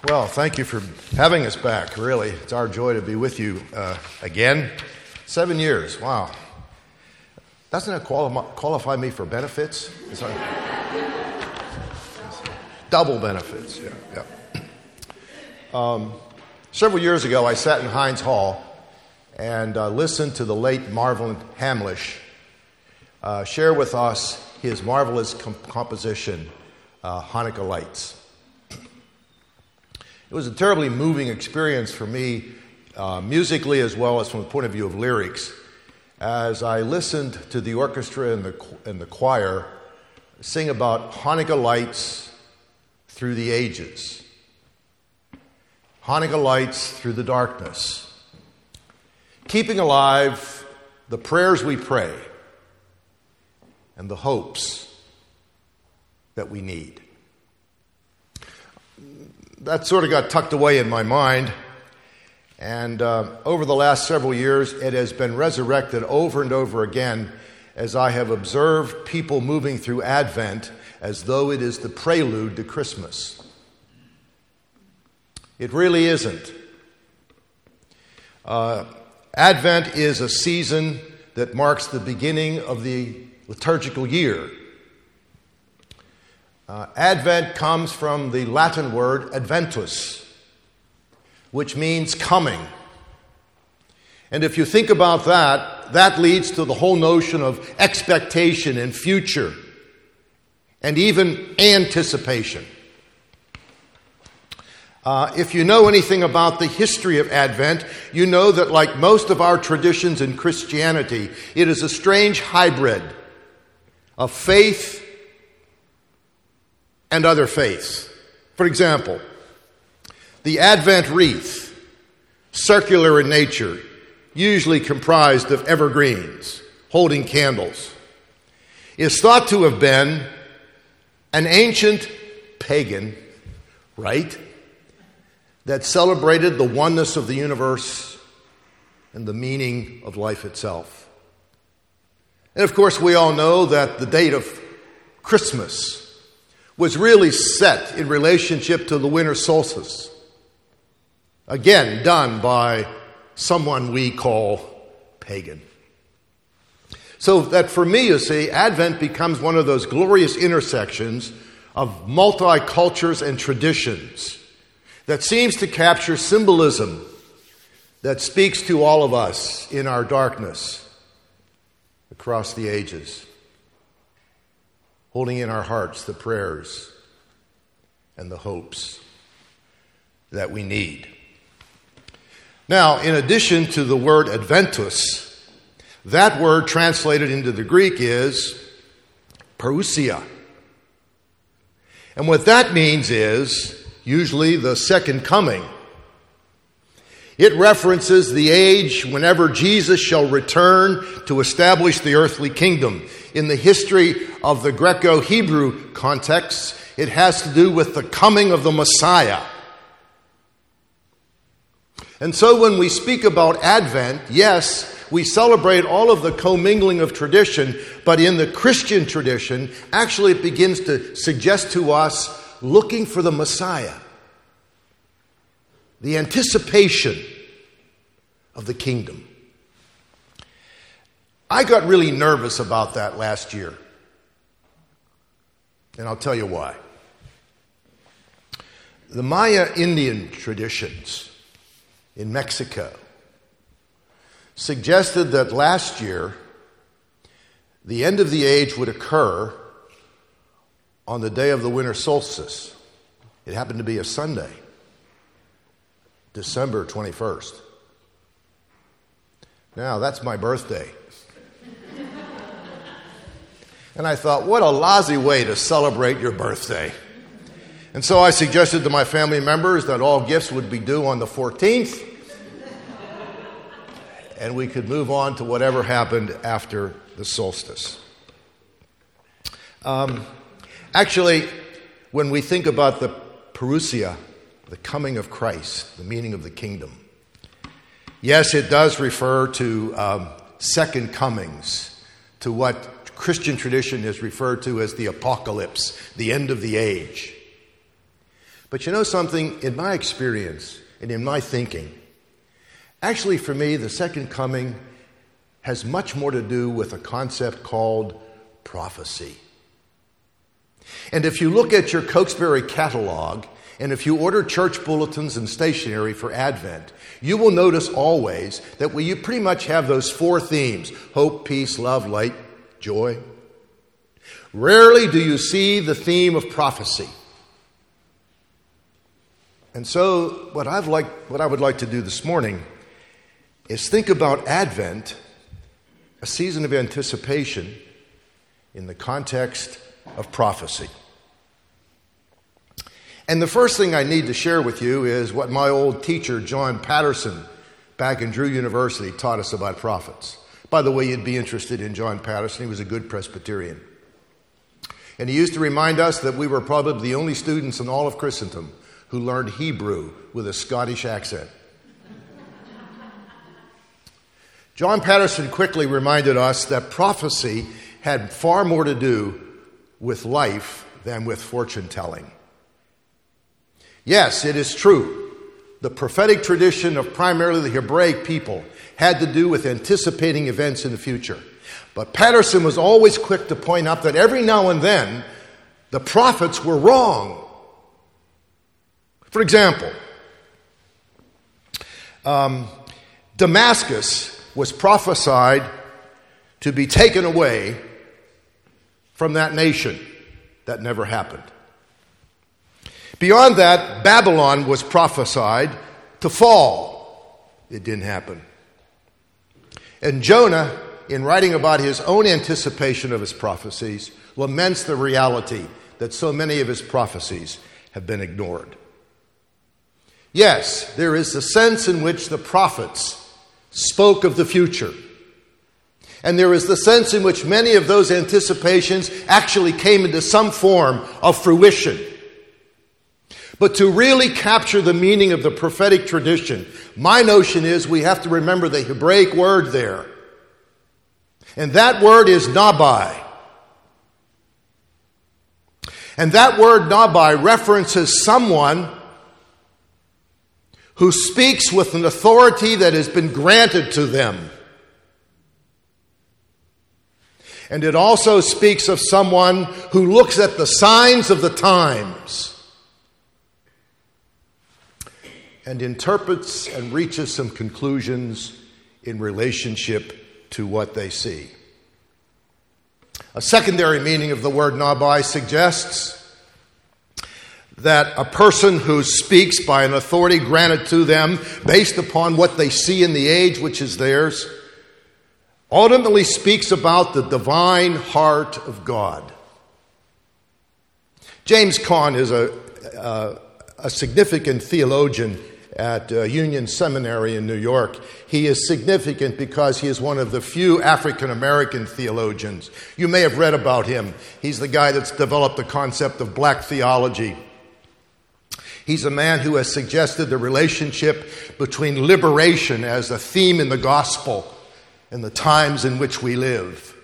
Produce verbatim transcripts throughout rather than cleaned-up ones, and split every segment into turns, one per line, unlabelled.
Well, thank you for having us back, really. It's our joy to be with you uh, again. Seven years, wow. Doesn't that quali- qualify me for benefits? That... Double benefits, yeah. yeah. Um, several years ago, I sat in Heinz Hall and uh, listened to the late Marvin Hamlisch uh, share with us his marvelous com- composition, uh, Hanukkah Lights. It was a terribly moving experience for me, uh, musically as well as from the point of view of lyrics, as I listened to the orchestra and the, and the choir sing about Hanukkah lights through the ages, Hanukkah lights through the darkness, keeping alive the prayers we pray and the hopes that we need. That sort of got tucked away in my mind, and uh, over the last several years, it has been resurrected over and over again as I have observed people moving through Advent as though it is the prelude to Christmas. It really isn't. Uh, Advent is a season that marks the beginning of the liturgical year. Uh, Advent comes from the Latin word adventus, which means coming. And if you think about that, that leads to the whole notion of expectation and future, and even anticipation. Uh, if you know anything about the history of Advent, you know that like most of our traditions in Christianity, it is a strange hybrid of faith and other faiths. For example, the Advent wreath, circular in nature, usually comprised of evergreens, holding candles, is thought to have been an ancient pagan rite that celebrated the oneness of the universe and the meaning of life itself. And of course, we all know that the date of Christmas was really set in relationship to the winter solstice. Again, done by someone we call pagan. So that for me, you see, Advent becomes one of those glorious intersections of multi-cultures and traditions that seems to capture symbolism that speaks to all of us in our darkness across the ages, holding in our hearts the prayers and the hopes that we need. Now, in addition to the word adventus, that word translated into the Greek is parousia. And what that means is usually the second coming. It references the age whenever Jesus shall return to establish the earthly kingdom. In the history of the Greco-Hebrew context, it has to do with the coming of the Messiah. And so when we speak about Advent, yes, we celebrate all of the commingling of tradition, but in the Christian tradition, actually it begins to suggest to us looking for the Messiah. The anticipation of the kingdom. I got really nervous about that last year. And I'll tell you why. The Maya Indian traditions in Mexico suggested that last year the end of the age would occur on the day of the winter solstice. It happened to be a Sunday, December twenty-first. Now, that's my birthday. And I thought, what a lousy way to celebrate your birthday. And so I suggested to my family members that all gifts would be due on the fourteenth, and we could move on to whatever happened after the solstice. Um, actually, when we think about the parousia, the coming of Christ, the meaning of the kingdom, yes, it does refer to um, second comings, to what Christian tradition is referred to as the apocalypse, the end of the age. But you know something? In my experience and in my thinking, actually for me, the second coming has much more to do with a concept called prophecy. And if you look at your Cokesbury catalog, and if you order church bulletins and stationery for Advent, you will notice always that we you pretty much have those four themes: hope, peace, love, light, joy. Rarely do you see the theme of prophecy. And so what I've like, what I would like to do this morning is think about Advent, a season of anticipation, in the context of prophecy. And the first thing I need to share with you is what my old teacher, John Patterson, back in Drew University, taught us about prophets. By the way, you'd be interested in John Patterson. He was a good Presbyterian. And he used to remind us that we were probably the only students in all of Christendom who learned Hebrew with a Scottish accent. John Patterson quickly reminded us that prophecy had far more to do with life than with fortune-telling. Yes, it is true. The prophetic tradition of primarily the Hebraic people had to do with anticipating events in the future. But Patterson was always quick to point out that every now and then the prophets were wrong. For example, um, Damascus was prophesied to be taken away from that nation. That never happened. Beyond that, Babylon was prophesied to fall. It didn't happen. And Jonah, in writing about his own anticipation of his prophecies, laments the reality that so many of his prophecies have been ignored. Yes, there is the sense in which the prophets spoke of the future. And there is the sense in which many of those anticipations actually came into some form of fruition. But to really capture the meaning of the prophetic tradition, my notion is we have to remember the Hebraic word there. And that word is nabai. And that word nabai references someone who speaks with an authority that has been granted to them. And it also speaks of someone who looks at the signs of the times and interprets and reaches some conclusions in relationship to what they see. A secondary meaning of the word nabai suggests that a person who speaks by an authority granted to them based upon what they see in the age which is theirs ultimately speaks about the divine heart of God. James Cone is a, a, a significant theologian at uh, Union Seminary in New York. He is significant because he is one of the few African-American theologians. You may have read about him. He's the guy that's developed the concept of black theology. He's a man who has suggested the relationship between liberation as a theme in the gospel and the times in which we live.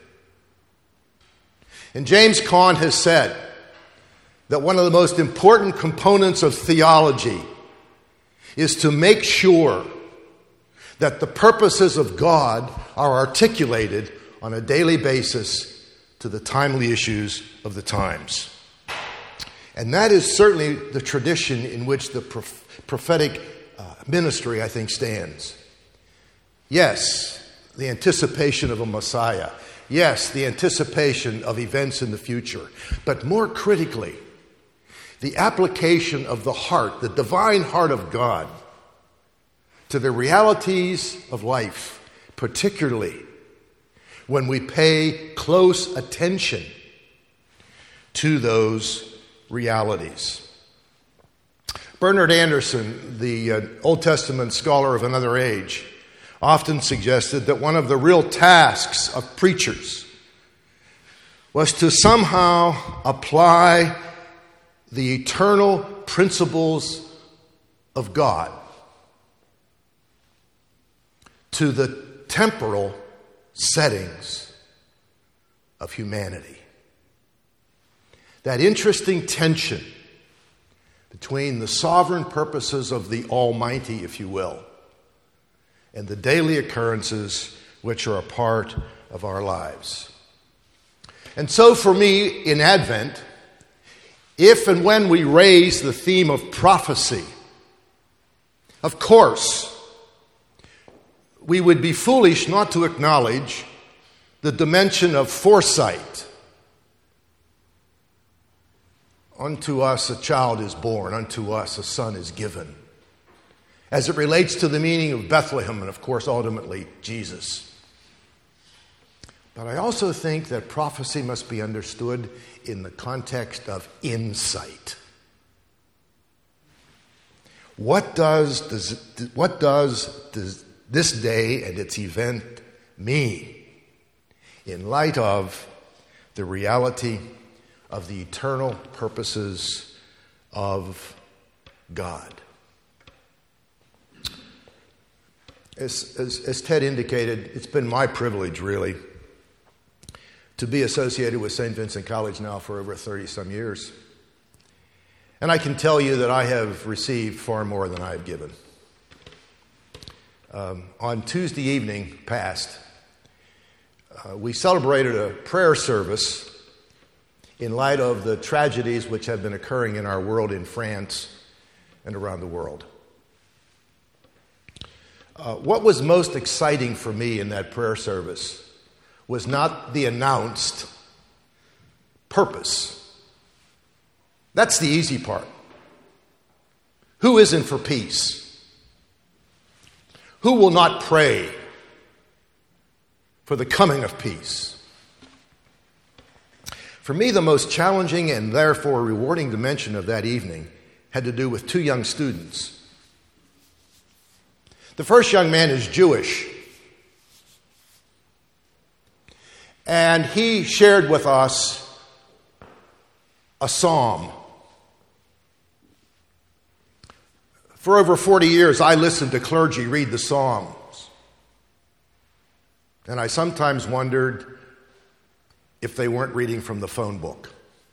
And James Cone has said that one of the most important components of theology is to make sure that the purposes of God are articulated on a daily basis to the timely issues of the times. And that is certainly the tradition in which the prophetic uh, ministry, I think, stands. Yes, the anticipation of a Messiah. Yes, the anticipation of events in the future. But more critically, the application of the heart, the divine heart of God, to the realities of life, particularly when we pay close attention to those realities. Bernard Anderson, the uh, Old Testament scholar of another age, often suggested that one of the real tasks of preachers was to somehow apply the eternal principles of God to the temporal settings of humanity. That interesting tension between the sovereign purposes of the Almighty, if you will, and the daily occurrences which are a part of our lives. And so for me, in Advent, if and when we raise the theme of prophecy, of course, we would be foolish not to acknowledge the dimension of foresight. Unto us a child is born, unto us a son is given, as it relates to the meaning of Bethlehem and, of course, ultimately Jesus. But I also think that prophecy must be understood in the context of insight. What does, does, what does, does this day and its event mean in light of the reality of the eternal purposes of God? As, as, as Ted indicated, it's been my privilege, really, to be associated with Saint Vincent College now for over thirty-some years. And I can tell you that I have received far more than I have given. Um, on Tuesday evening past, uh, we celebrated a prayer service in light of the tragedies which have been occurring in our world, in France and around the world. Uh, what was most exciting for me in that prayer service was not the announced purpose. That's the easy part. Who isn't for peace? Who will not pray for the coming of peace? For me, the most challenging and therefore rewarding dimension of that evening had to do with two young students. The first young man is Jewish, and he shared with us a psalm. For over forty years, I listened to clergy read the Psalms, and I sometimes wondered if they weren't reading from the phone book.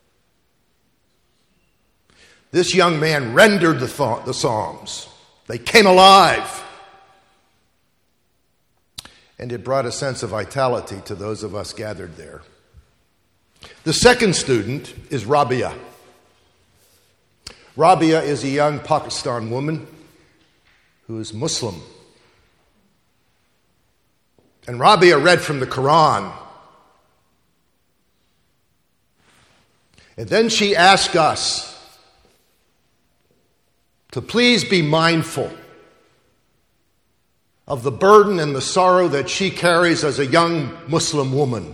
This young man rendered the, th- the Psalms. They came alive. And it brought a sense of vitality to those of us gathered there. The second student is Rabia. Rabia is a young Pakistan woman who is Muslim. And Rabia read from the Quran. And then she asked us to please be mindful of the burden and the sorrow that she carries as a young Muslim woman,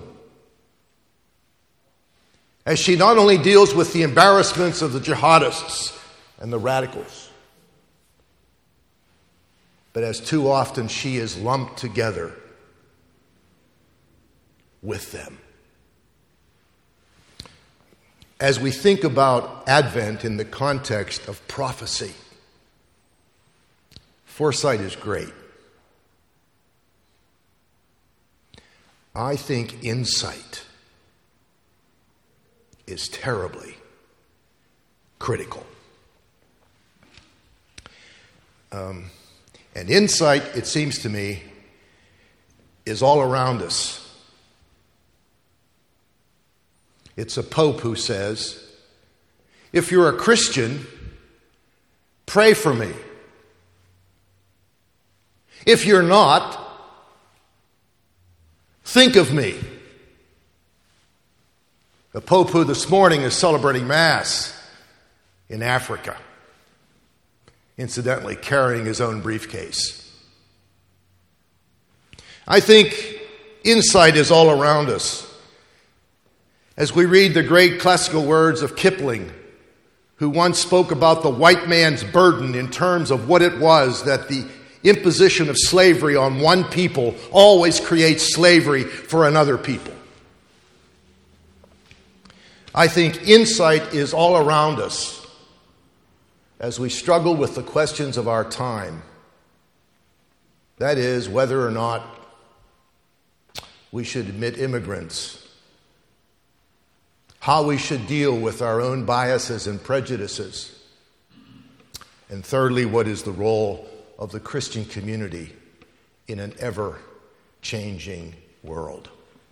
as she not only deals with the embarrassments of the jihadists and the radicals, but as too often she is lumped together with them. As we think about Advent in the context of prophecy, foresight is great. I think insight is terribly critical. Um, and insight, it seems to me, is all around us. It's a pope who says, if you're a Christian, pray for me. If you're not, think of me. The Pope who this morning is celebrating Mass in Africa, incidentally carrying his own briefcase. I think insight is all around us. As we read the great classical words of Kipling, who once spoke about the white man's burden in terms of what it was that the imposition of slavery on one people always creates slavery for another people. I think insight is all around us as we struggle with the questions of our time. That is, whether or not we should admit immigrants, how we should deal with our own biases and prejudices, And thirdly, what is the role of the Christian community in an ever-changing world?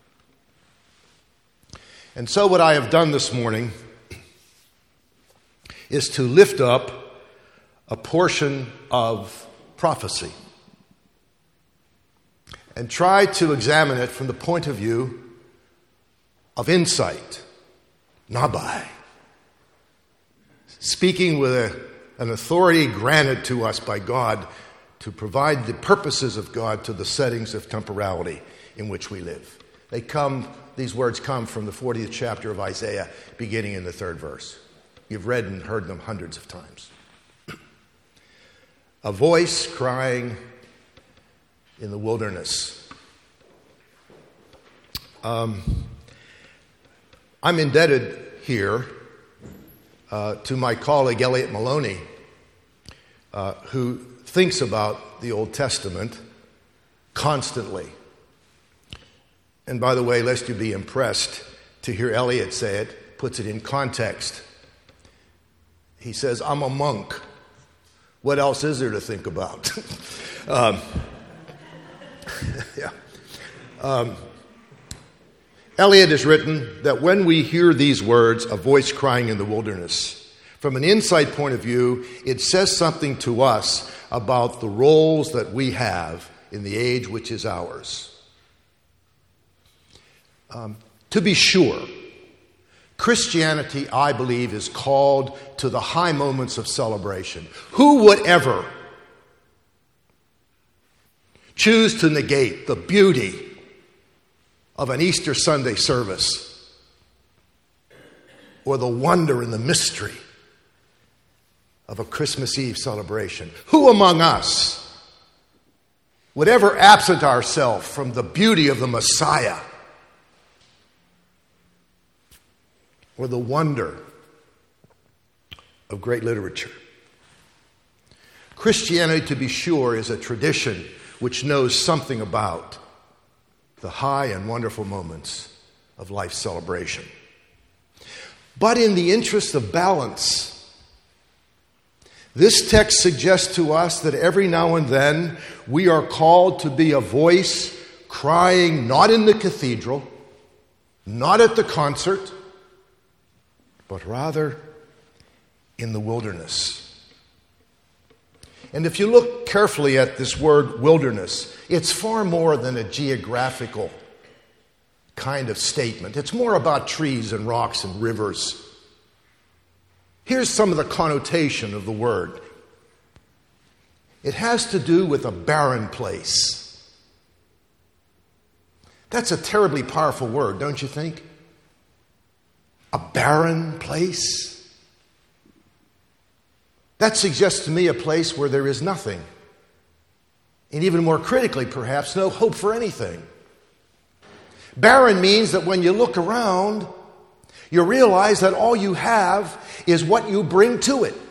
And so what I have done this morning is to lift up a portion of prophecy and try to examine it from the point of view of insight, nabai, speaking with a an authority granted to us by God to provide the purposes of God to the settings of temporality in which we live. They come, these words come from the fortieth chapter of Isaiah, beginning in the third verse. You've read and heard them hundreds of times. A voice crying in the wilderness. Um, I'm indebted here Uh, to my colleague Elliot Maloney, uh, who thinks about the Old Testament constantly. And by the way, lest you be impressed to hear Elliot say it, puts it in context. He says, I'm a monk. What else is there to think about? um, yeah. Um, Eliot has written that when we hear these words, a voice crying in the wilderness, from an insight point of view, it says something to us about the roles that we have in the age which is ours. Um, to be sure, Christianity, I believe, is called to the high moments of celebration. Who would ever choose to negate the beauty of an Easter Sunday service or the wonder and the mystery of a Christmas Eve celebration? Who among us would ever absent ourselves from the beauty of the Messiah or the wonder of great literature? Christianity, to be sure, is a tradition which knows something about the high and wonderful moments of life's celebration. But in the interest of balance, this text suggests to us that every now and then we are called to be a voice crying not in the cathedral, not at the concert, but rather in the wilderness. And if you look carefully at this word wilderness, it's far more than a geographical kind of statement. It's more about trees and rocks and rivers. Here's some of the connotation of the word. It has to do with a barren place. That's a terribly powerful word, don't you think? A barren place? That suggests to me a place where there is nothing. And even more critically, perhaps, no hope for anything. Barren means that when you look around, you realize that all you have is what you bring to it.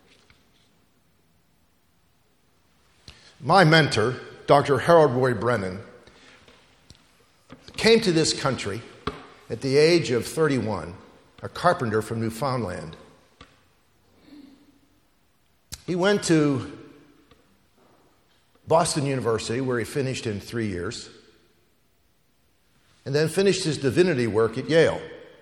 My mentor, Doctor Harold Roy Brennan, came to this country at the age of thirty-one, a carpenter from Newfoundland. He went to Boston University, where he finished in three years, and then finished his divinity work at Yale.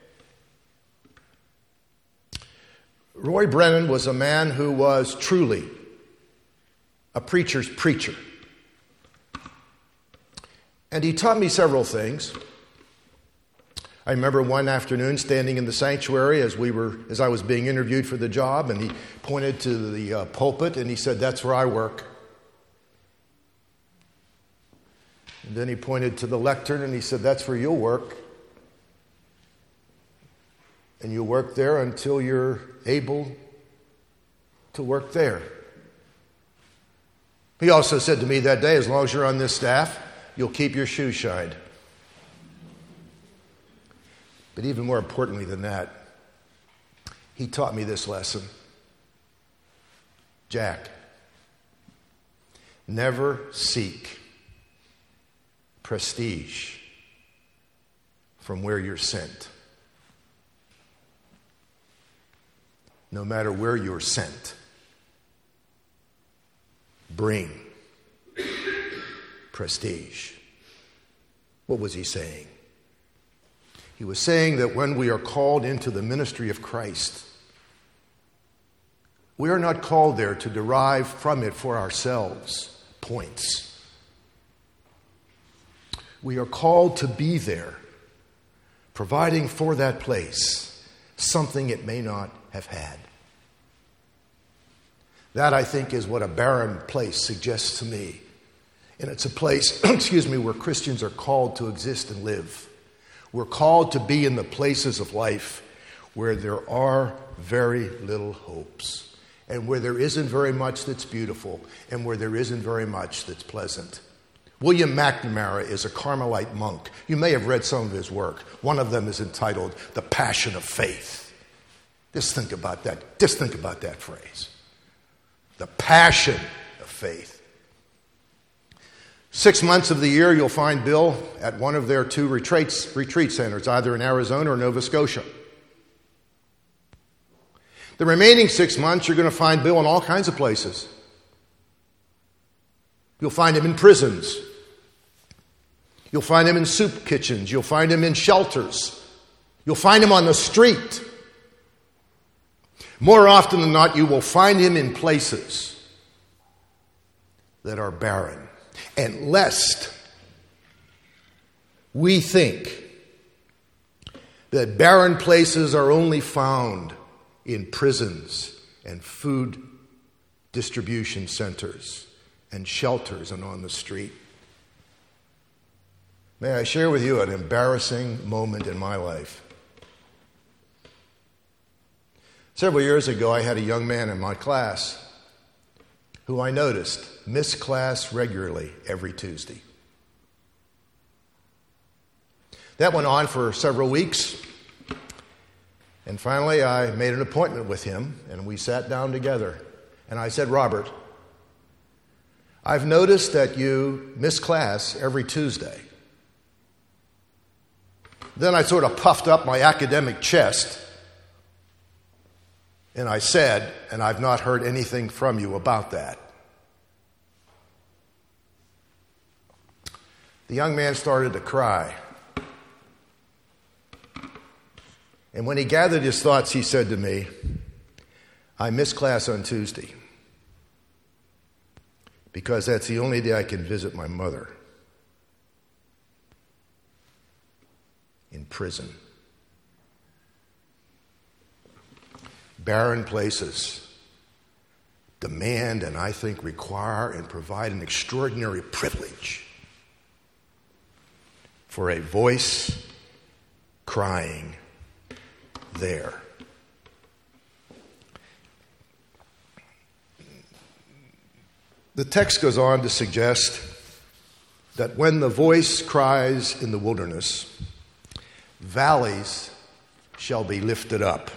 Roy Brennan was a man who was truly a preacher's preacher. And he taught me several things. I remember one afternoon standing in the sanctuary as we were, as I was being interviewed for the job, and he pointed to the uh, pulpit and he said, "That's where I work." And then he pointed to the lectern and he said, "That's where you'll work. And you'll work there until you're able to work there." He also said to me that day, "As long as you're on this staff, you'll keep your shoes shined." But even more importantly than that, he taught me this lesson. Jack, never seek prestige from where you're sent. No matter where you're sent, bring prestige. What was he saying? He was saying that when we are called into the ministry of Christ, we are not called there to derive from it for ourselves points. We are called to be there, providing for that place something it may not have had. That, I think, is what a barren place suggests to me. And it's a place, excuse me, where Christians are called to exist and live. We're called to be in the places of life where there are very little hopes, and where there isn't very much that's beautiful, and where there isn't very much that's pleasant. William McNamara is a Carmelite monk. You may have read some of his work. One of them is entitled The Passion of Faith. Just think about that. Just think about that phrase. The passion of faith. Six months of the year, you'll find Bill at one of their two retreats, retreat centers, either in Arizona or Nova Scotia. The remaining six months, you're going to find Bill in all kinds of places. You'll find him in prisons. You'll find him in soup kitchens. You'll find him in shelters. You'll find him on the street. More often than not, you will find him in places that are barren. And lest we think that barren places are only found in prisons and food distribution centers and shelters and on the street. May I share with you an embarrassing moment in my life? Several years ago, I had a young man in my class who I noticed missed class regularly every Tuesday. That went on for several weeks, and finally I made an appointment with him, and we sat down together. And I said, Robert, I've noticed that you miss class every Tuesday. Then I sort of puffed up my academic chest, and I said, and I've not heard anything from you about that. The young man started to cry. And when he gathered his thoughts, he said to me, I miss class on Tuesday because that's the only day I can visit my mother in prison. Barren places demand and I think require and provide an extraordinary privilege for a voice crying there. The text goes on to suggest that when the voice cries in the wilderness, valleys shall be lifted up.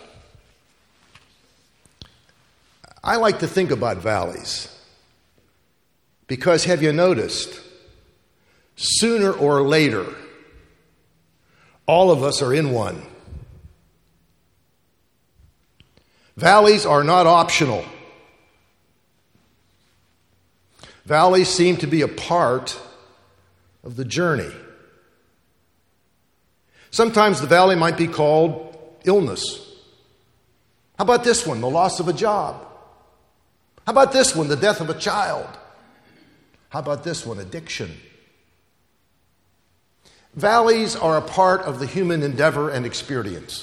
I like to think about valleys because, have you noticed, sooner or later, all of us are in one. Valleys are not optional. Valleys seem to be a part of the journey. Sometimes the valley might be called illness. How about this one, the loss of a job? How about this one, the death of a child? How about this one, addiction? Valleys are a part of the human endeavor and experience.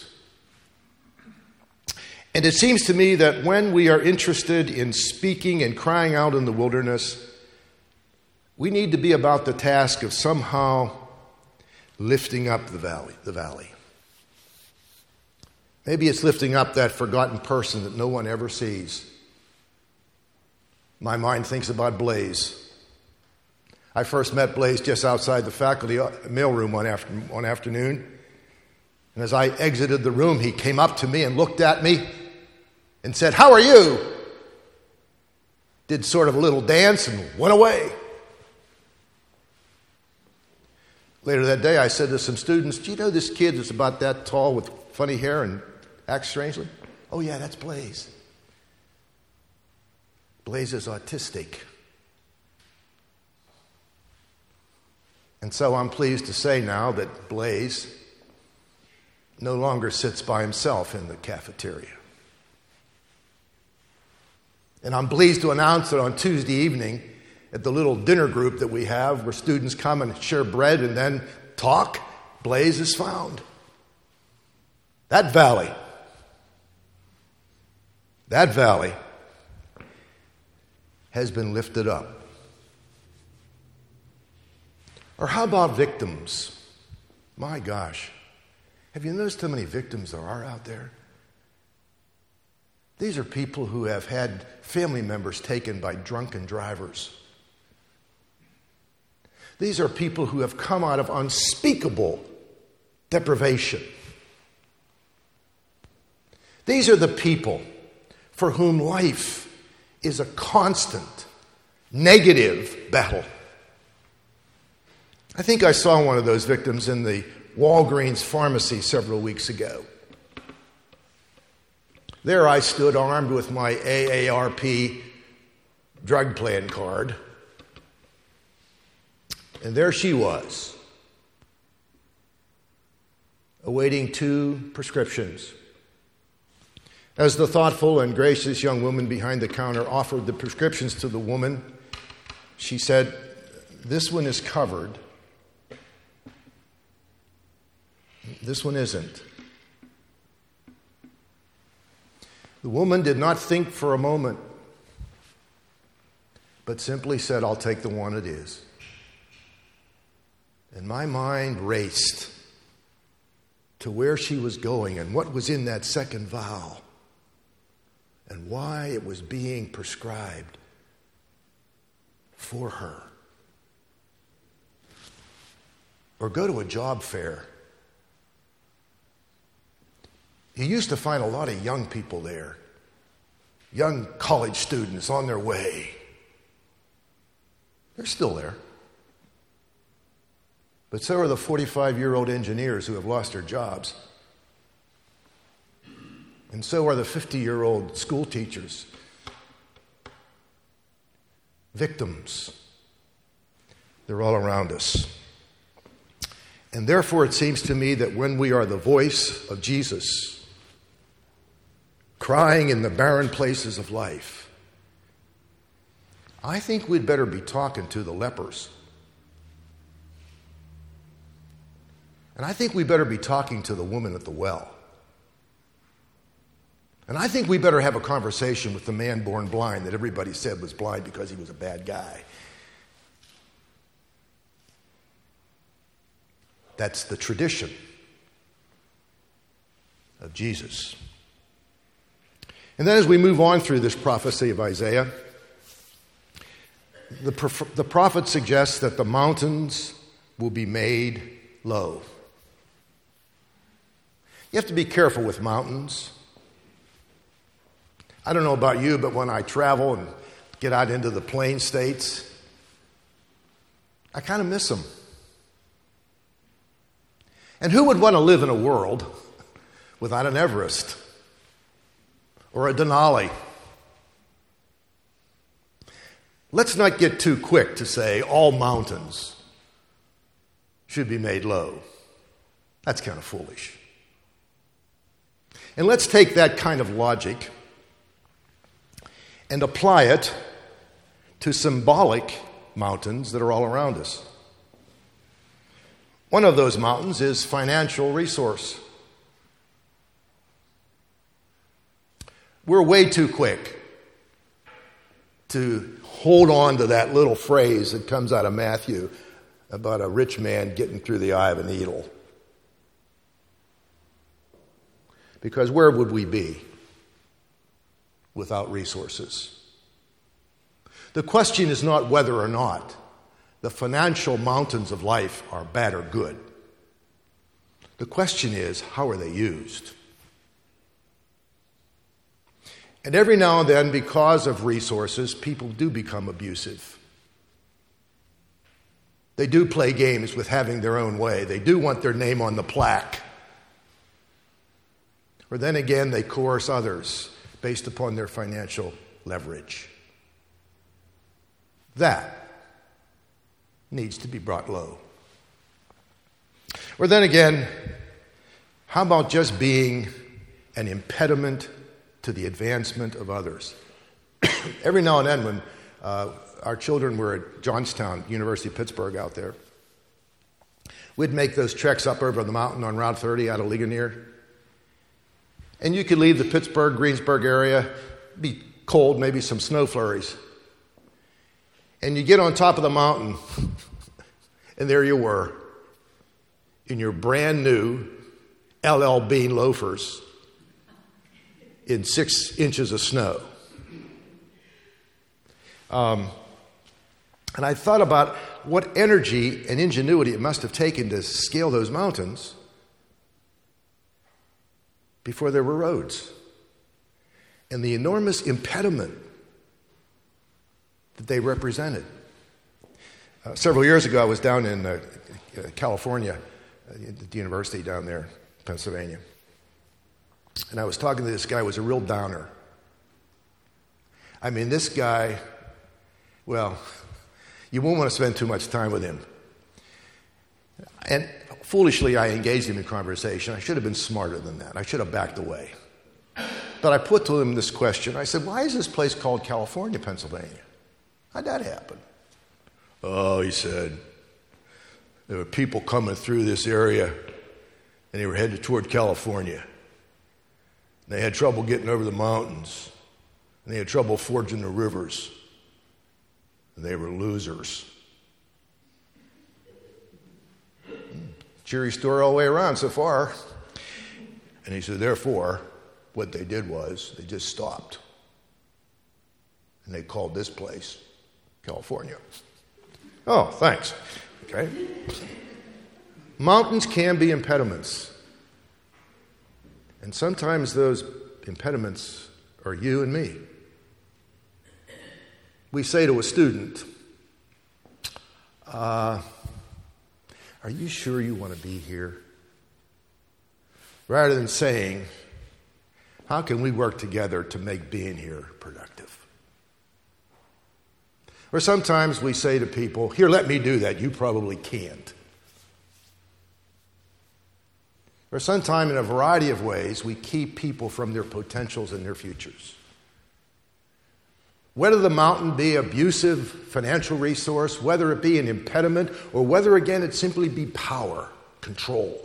And it seems to me that when we are interested in speaking and crying out in the wilderness, we need to be about the task of somehow lifting up the valley, the valley. Maybe it's lifting up that forgotten person that no one ever sees. My mind thinks about Blaze. I first met Blaze just outside the faculty mailroom one, after, one afternoon. And as I exited the room, he came up to me and looked at me and said, "How are you?" Did sort of a little dance and went away. Later that day, I said to some students, "Do you know this kid that's about that tall with funny hair and acts strangely?" "Oh yeah, that's Blaze. Blaze is autistic." And so I'm pleased to say now that Blaze no longer sits by himself in the cafeteria. And I'm pleased to announce that on Tuesday evening, at the little dinner group that we have where students come and share bread and then talk, Blaze is found. That valley, that valley has been lifted up. Or how about victims? My gosh, have you noticed how many victims there are out there? These are people who have had family members taken by drunken drivers. These are people who have come out of unspeakable deprivation. These are the people for whom life is a constant, negative battle. I think I saw one of those victims in the Walgreens pharmacy several weeks ago. There I stood armed with my A A R P drug plan card. And there she was, awaiting two prescriptions. As the thoughtful and gracious young woman behind the counter offered the prescriptions to the woman, she said, "This one is covered. This one isn't." The woman did not think for a moment, but simply said, "I'll take the one it is." And my mind raced to where she was going and what was in that second vial and why it was being prescribed for her. Or go to a job fair. You used to find a lot of young people there, young college students on their way. They're still there. But so are the forty-five-year-old engineers who have lost their jobs. And so are the fifty-year-old school teachers. Victims. They're all around us. And therefore it seems to me that when we are the voice of Jesus, crying in the barren places of life, I think we'd better be talking to the lepers. And I think we better be talking to the woman at the well. And I think we better have a conversation with the man born blind that everybody said was blind because he was a bad guy. That's the tradition of Jesus. And then as we move on through this prophecy of Isaiah, the, the prophet suggests that the mountains will be made low. You have to be careful with mountains. I don't know about you, but when I travel and get out into the plain states, I kind of miss them. And who would want to live in a world without an Everest or a Denali? Let's not get too quick to say all mountains should be made low. That's kind of foolish. And let's take that kind of logic and apply it to symbolic mountains that are all around us. One of those mountains is financial resource. We're way too quick to hold on to that little phrase that comes out of Matthew about a rich man getting through the eye of a needle. Because where would we be without resources? The question is not whether or not the financial mountains of life are bad or good. The question is, how are they used? And every now and then, because of resources, people do become abusive. They do play games with having their own way. They do want their name on the plaque. Or then again, they coerce others based upon their financial leverage. That needs to be brought low. Or then again, how about just being an impediment to the advancement of others? Every now and then when uh, our children were at Johnstown, University of Pittsburgh out there, we'd make those treks up over the mountain on Route thirty out of Ligonier. And you could leave the Pittsburgh, Greensburg area, be cold, maybe some snow flurries. And you get on top of the mountain, and there you were, in your brand new L L Bean loafers in six inches of snow. Um, and I thought about what energy and ingenuity it must have taken to scale those mountains before there were roads. And the enormous impediment that they represented. Uh, several years ago, I was down in uh, California, uh, at the university down there, Pennsylvania. And I was talking to this guy who was a real downer. I mean, this guy, well, you won't want to spend too much time with him. And foolishly, I engaged him in conversation. I should have been smarter than that. I should have backed away. But I put to him this question. I said, why is this place called California, Pennsylvania? How'd that happen? Oh, he said, there were people coming through this area, and they were headed toward California. They had trouble getting over the mountains, and they had trouble forging the rivers, and they were losers. Cheery story all the way around so far. And he said, therefore, what they did was they just stopped. And they called this place California. Oh, thanks. Okay. Mountains can be impediments. And sometimes those impediments are you and me. We say to a student, uh, are you sure you want to be here? Rather than saying, how can we work together to make being here productive? Or sometimes we say to people, here, let me do that. You probably can't. Or sometimes in a variety of ways, we keep people from their potentials and their futures. Whether the mountain be abusive financial resource, whether it be an impediment, or whether, again, it simply be power, control.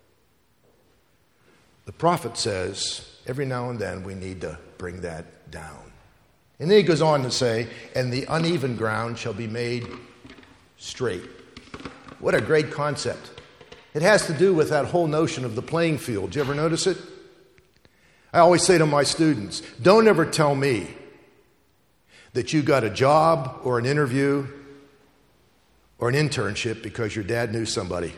The prophet says, every now and then we need to bring that down. And then he goes on to say, and the uneven ground shall be made straight. What a great concept. It has to do with that whole notion of the playing field. Do you ever notice it? I always say to my students, don't ever tell me that you got a job or an interview or an internship because your dad knew somebody.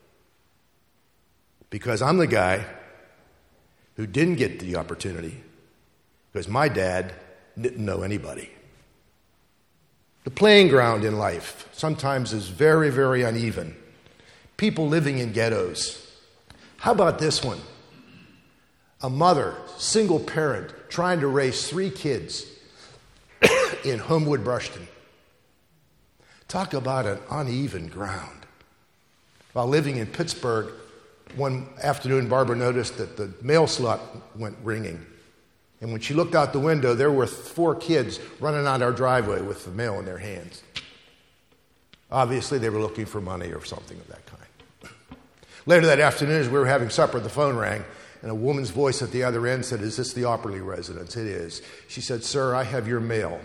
Because I'm the guy who didn't get the opportunity because my dad didn't know anybody. The playing ground in life sometimes is very, very uneven. People living in ghettos. How about this one? A mother, single parent, trying to raise three kids in Homewood, Brushton. Talk about an uneven ground. While living in Pittsburgh, one afternoon, Barbara noticed that the mail slot went ringing. And when she looked out the window, there were four kids running out our driveway with the mail in their hands. Obviously, they were looking for money or something of that kind. Later that afternoon, as we were having supper, the phone rang, and a woman's voice at the other end said, is this the Opperly residence? It is. She said, sir, I have your mail.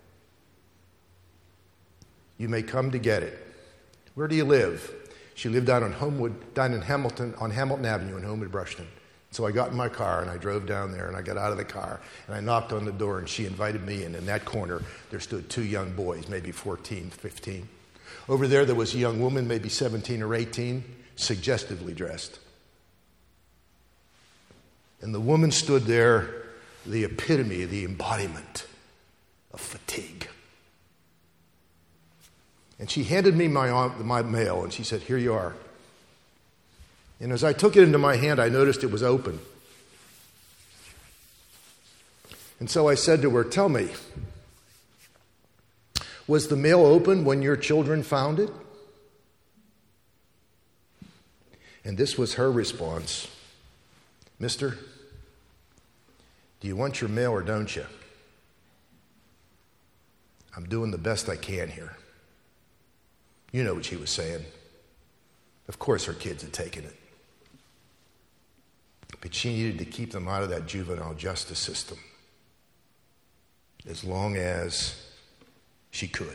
You may come to get it. Where do you live? She lived down on Homewood, down in Hamilton, on Hamilton Avenue in Homewood, Brushton. So I got in my car and I drove down there and I got out of the car and I knocked on the door and she invited me in. In that corner, there stood two young boys, maybe fourteen, fifteen. Over there, there was a young woman, maybe seventeen or eighteen, suggestively dressed. And the woman stood there, the epitome, the embodiment of fatigue. And she handed me my, my mail and she said, here you are. And as I took it into my hand, I noticed it was open. And so I said to her, tell me, was the mail open when your children found it? And this was her response. Mister, do you want your mail or don't you? I'm doing the best I can here. You know what she was saying. Of course her kids had taken it. But she needed to keep them out of that juvenile justice system as long as she could.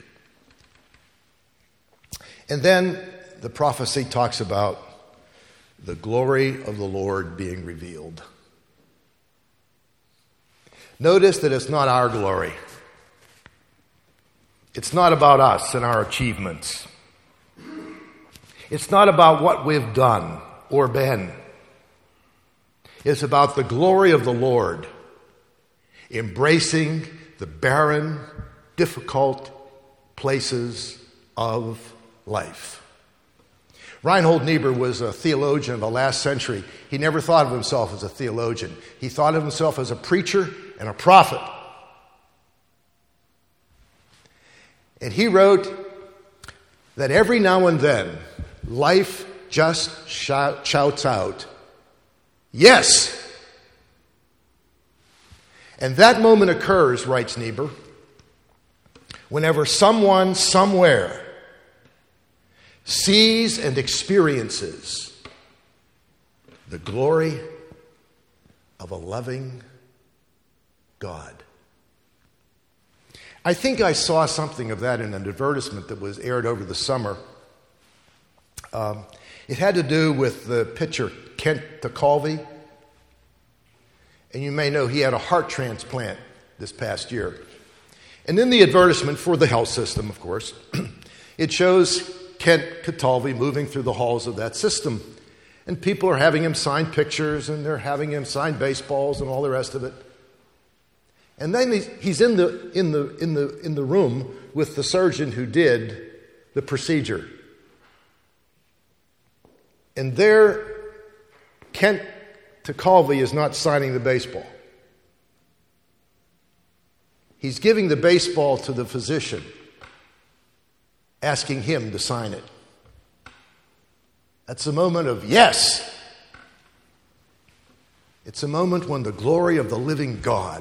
And then the prophecy talks about the glory of the Lord being revealed. Notice that it's not our glory. It's not about us and our achievements. It's not about what we've done or been. It's about the glory of the Lord embracing the barren, difficult places of life. Reinhold Niebuhr was a theologian of the last century. He never thought of himself as a theologian. He thought of himself as a preacher and a prophet. And he wrote that every now and then, life just shout, shouts out, yes! And that moment occurs, writes Niebuhr, whenever someone somewhere sees and experiences the glory of a loving God. I think I saw something of that in an advertisement that was aired over the summer. Um, it had to do with the pitcher Kent Tekulve. And you may know he had a heart transplant this past year. And in the advertisement for the health system, of course, it shows Kent Tekulve moving through the halls of that system. And people are having him sign pictures, and they're having him sign baseballs and all the rest of it. And then he's in the, in the, in the, in the room with the surgeon who did the procedure. And there, Kent Tekulve is not signing the baseball. He's giving the baseball to the physician, asking him to sign it. That's a moment of yes. It's a moment when the glory of the living God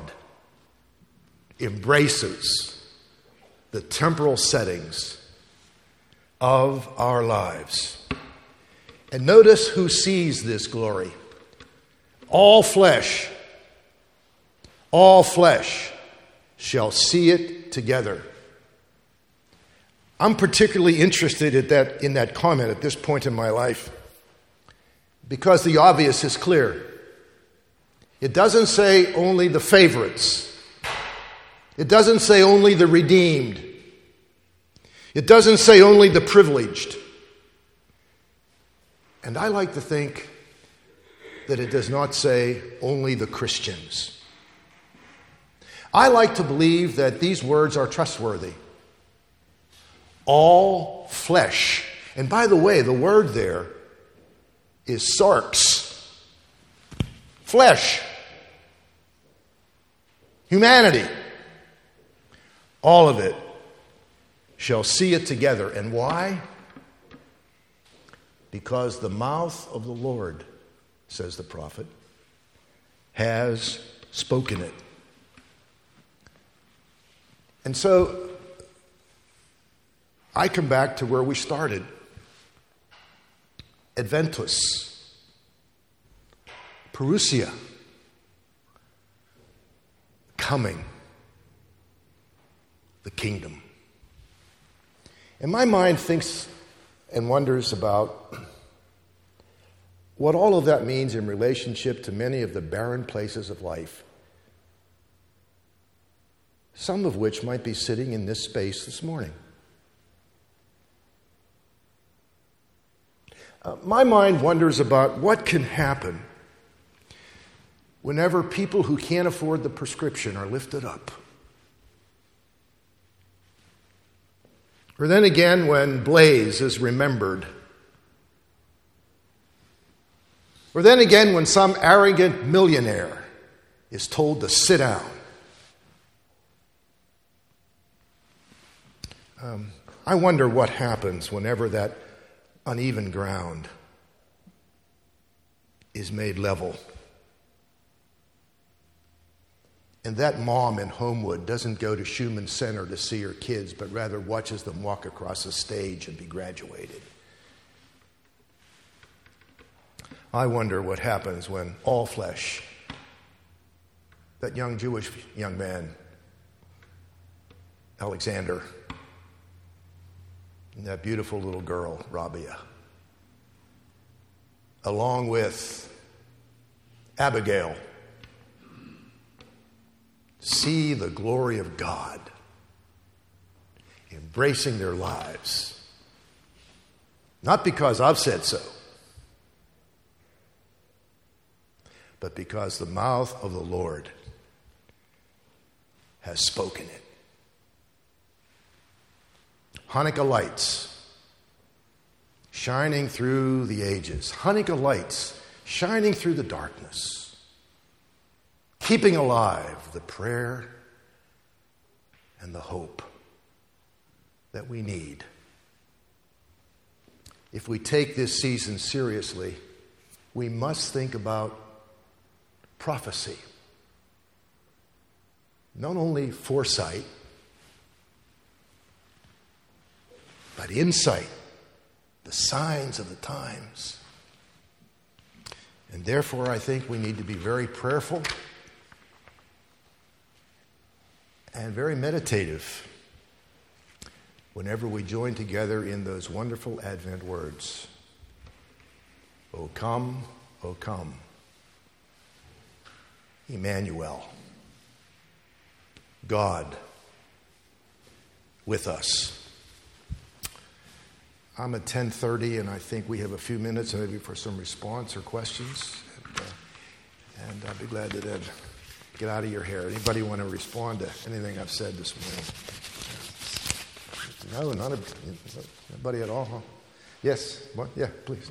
embraces the temporal settings of our lives. And notice who sees this glory. All flesh, all flesh shall see it together. I'm particularly interested in that, in that comment at this point in my life because the obvious is clear. It doesn't say only the favorites. It doesn't say only the redeemed. It doesn't say only the privileged. And I like to think that it does not say only the Christians. I like to believe that these words are trustworthy. All flesh. And by the way, the word there is sarx. Flesh. Humanity. All of it shall see it together. And why? Because the mouth of the Lord, says the prophet, has spoken it. And so I come back to where we started. Adventus. Parousia. Coming. The kingdom. And my mind thinks and wonders about what all of that means in relationship to many of the barren places of life, some of which might be sitting in this space this morning. Uh, my mind wonders about what can happen whenever people who can't afford the prescription are lifted up. Or then again, when Blaze is remembered. Or then again, when some arrogant millionaire is told to sit down. Um, I wonder what happens whenever that uneven ground is made level. And that mom in Homewood doesn't go to Schumann Center to see her kids, but rather watches them walk across the stage and be graduated. I wonder what happens when all flesh, that young Jewish young man, Alexander, and that beautiful little girl, Rabia, along with Abigail, see the glory of God embracing their lives. Not because I've said so, but because the mouth of the Lord has spoken it. Hanukkah lights shining through the ages. Hanukkah lights shining through the darkness. Keeping alive the prayer and the hope that we need. If we take this season seriously, we must think about prophecy. Not only foresight, but insight, the signs of the times. And therefore, I think we need to be very prayerful and very meditative whenever we join together in those wonderful Advent words. O come, O come, Emmanuel, God with us. I'm at ten thirty, and I think we have a few minutes maybe for some response or questions. And, uh, and I'll be glad to then get out of your hair. Anybody want to respond to anything I've said this morning? No, none of nobody at all, huh? Yes, what? Yeah, please.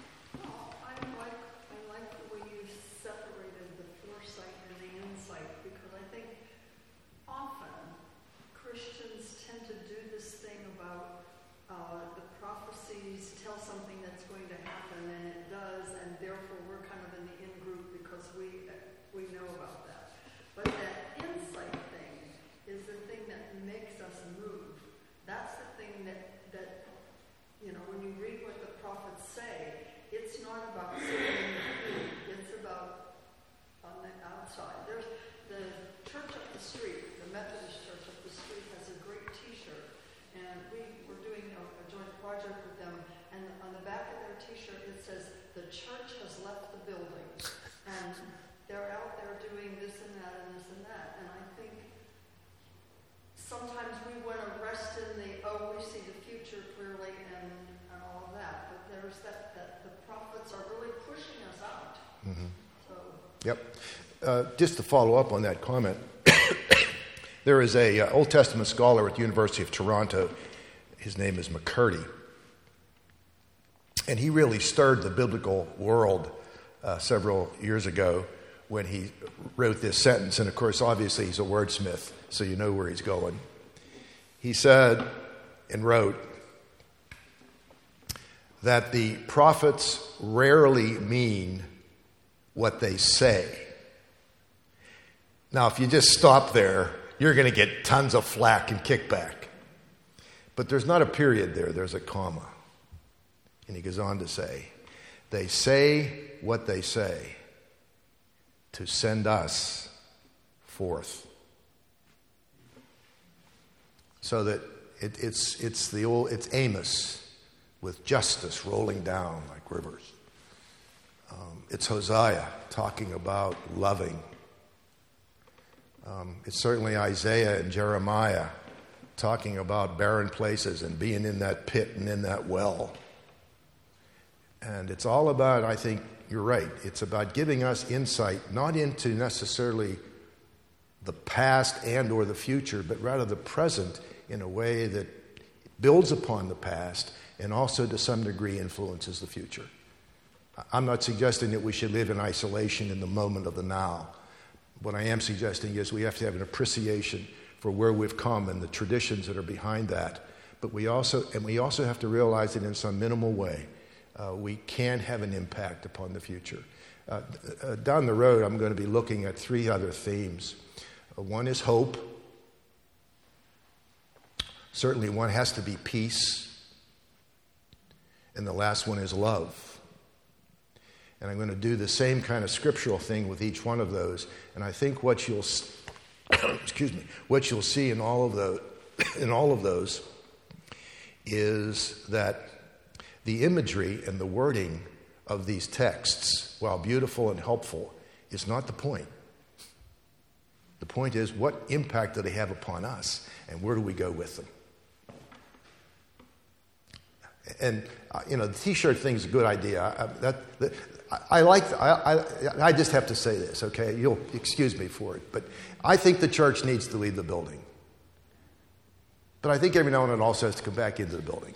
Mm-hmm. So. Yep. Uh, just to follow up on that comment, there is a uh, Old Testament scholar at the University of Toronto. His name is McCurdy. And he really stirred the biblical world uh, several years ago when he wrote this sentence. And of course, obviously, he's a wordsmith, so you know where he's going. He said and wrote that the prophets rarely mean what they say. Now, if you just stop there, you're going to get tons of flack and kickback. But there's not a period there, there's a comma. And he goes on to say, they say what they say to send us forth. So that it, it's it's the old it's Amos with justice rolling down like rivers. Um, it's Hosea talking about loving. Um, it's certainly Isaiah and Jeremiah talking about barren places and being in that pit and in that well. And it's all about, I think you're right, it's about giving us insight, not into necessarily the past and or the future, but rather the present in a way that builds upon the past and also to some degree influences the future. I'm not suggesting that we should live in isolation in the moment of the now. What I am suggesting is we have to have an appreciation for where we've come and the traditions that are behind that. But we also, and we also have to realize that in some minimal way, uh, we can have an impact upon the future. Uh, uh, down the road, I'm going to be looking at three other themes. Uh, one is hope. Certainly one has to be peace. And the last one is love. And I'm going to do the same kind of scriptural thing with each one of those. And I think what you'll excuse me, what you'll see in all of those in all of those is that the imagery and the wording of these texts, while beautiful and helpful, is not the point. The point is, what impact do they have upon us, and where do we go with them? And uh, you know, the T-shirt thing is a good idea. I, I, that, that, I, I like. I, I, I just have to say this, okay? You'll excuse me for it, but I think the church needs to leave the building. But I think every now and then it also has to come back into the building.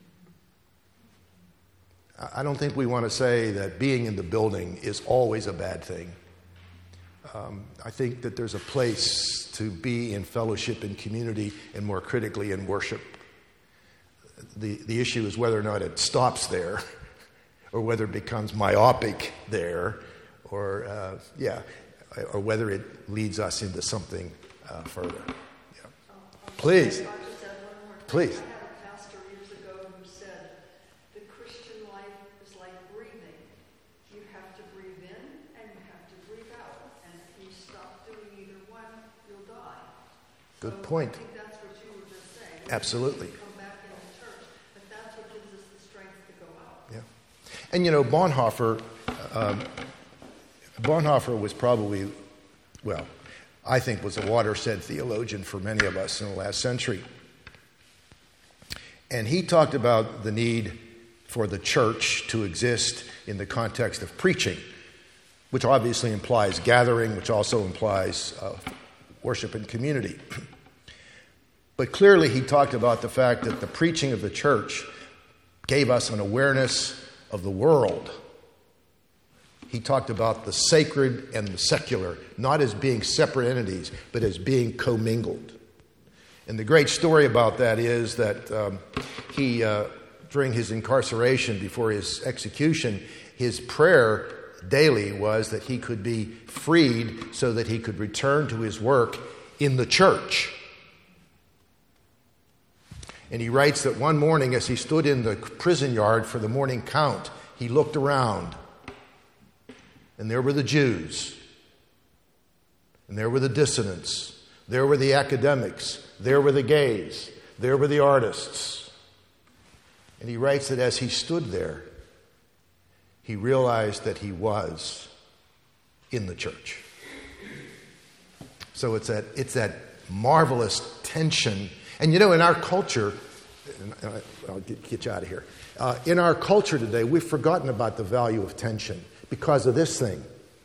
I don't think we want to say that being in the building is always a bad thing. Um, I think that there's a place to be in fellowship and community, and more critically in worship. The, the issue is whether or not it stops there, or whether it becomes myopic there, or, uh, yeah, or whether it leads us into something uh, further. Yeah. Please. Please. Good point.
I think that's what you were just saying.
Absolutely.
Come back in the church, but that's what gives us the strength to go out.
Yeah. And you know, Bonhoeffer, um, Bonhoeffer was probably, well, I think was a watershed theologian for many of us in the last century. And he talked about the need for the church to exist in the context of preaching, which obviously implies gathering, which also implies uh, worship and community. But clearly he talked about the fact that the preaching of the church gave us an awareness of the world. He talked about the sacred and the secular, not as being separate entities, but as being commingled. And the great story about that is that um, he, uh, during his incarceration, before his execution, his prayer daily was that he could be freed so that he could return to his work in the church. And he writes that one morning as he stood in the prison yard for the morning count, he looked around, and there were the Jews, and there were the dissidents, there were the academics, there were the gays, there were the artists. And he writes that as he stood there, he realized that he was in the church. So it's that, it's that marvelous tension. And you know, in our culture, and I'll get, get you out of here. Uh, in our culture today, we've forgotten about the value of tension because of this thing.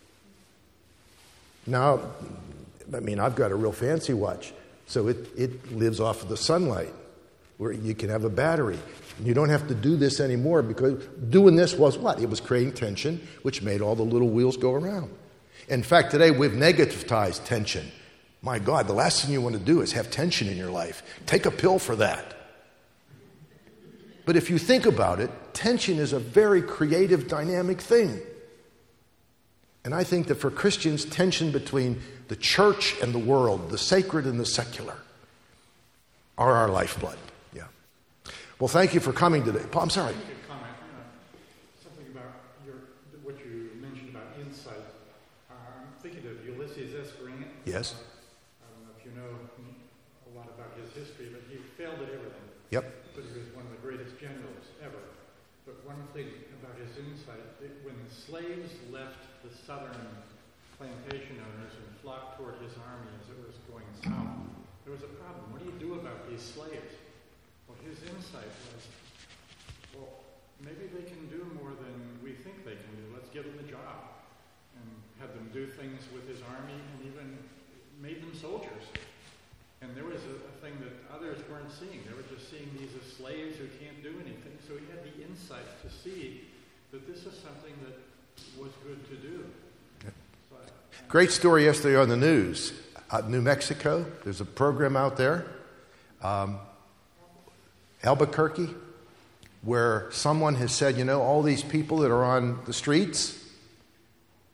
Now, I mean, I've got a real fancy watch, so it, it lives off of the sunlight, where you can have a battery. You don't have to do this anymore because doing this was what? It was creating tension, which made all the little wheels go around. In fact, today we've negativized tension. My God, the last thing you want to do is have tension in your life. Take a pill for that. But if you think about it, tension is a very creative, dynamic thing. And I think that for Christians, tension between the church and the world, the sacred and the secular, are our lifeblood. Yeah. Well, thank you for coming today. Paul, I'm sorry.
Comment, uh, something about your, what you mentioned about insight. Uh, I'm thinking of Ulysses S. Grant.
Yes.
I don't know if you know a lot about his history, but he failed at everything.
Yep.
But he was one of the greatest generals ever. But one thing about his insight, it, when the slaves left the southern plantation owners and flocked toward his army as it was going south, there was a problem. What do you do about these slaves? Well, his insight was, well, maybe they can do more than we think they can do. Let's give them a job. And had them do things with his army and even made them soldiers. And there was a, a thing that others weren't seeing. They were just seeing these as slaves who can't do anything. So he had the insight to see that this is something that was good to do. So I,
Great story yesterday on the news. Uh, New Mexico, there's a program out there, um, Albuquerque, where someone has said, you know, all these people that are on the streets,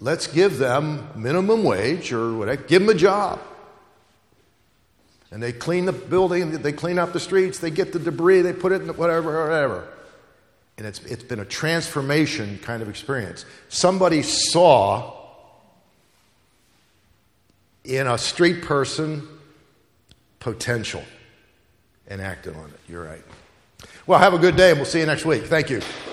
let's give them minimum wage or whatever, give them a job. And they clean the building, they clean up the streets, they get the debris, they put it in whatever, whatever. And it's it's been a transformation kind of experience. Somebody saw in a street person potential and acted on it. You're right. Well, have a good day, and we'll see you next week. Thank you.